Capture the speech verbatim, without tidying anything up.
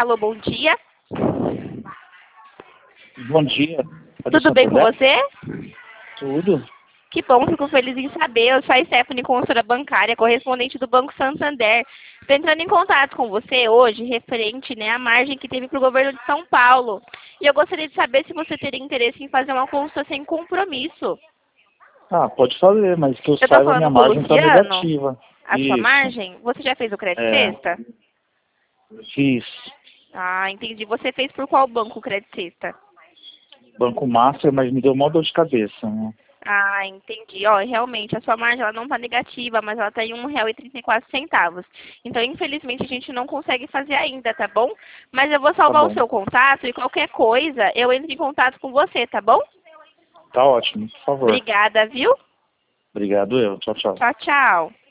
Alô, bom dia. Bom dia. Tudo bem com você? Tudo. Que bom, fico feliz em saber. Eu sou a Stephanie, consultora bancária, correspondente do Banco Santander. Estou entrando em contato com você hoje, referente, né, à margem que teve para o governo de São Paulo. E eu gostaria de saber se você teria interesse em fazer uma consulta sem compromisso. Ah, pode fazer, mas que eu, Eu estou saiba, minha falando com o margem está Luciano, negativa. a sua Isso. margem. Você já fez o crédito É. sexta? Fiz. Ah, entendi. Você fez por qual banco o crédito sexta? Banco Master, mas me deu mó dor de cabeça, né? Ah, entendi. Ó, realmente, a sua margem ela não está negativa, mas ela está em um real e trinta e quatro centavos. Então, infelizmente, a gente não consegue fazer ainda, tá bom? Mas eu vou Tá salvar o bom. seu contato e qualquer coisa eu entro em contato com você, tá bom? Tá ótimo, por favor. Obrigada, viu? Obrigado eu. Tchau, tchau. Tchau, tchau.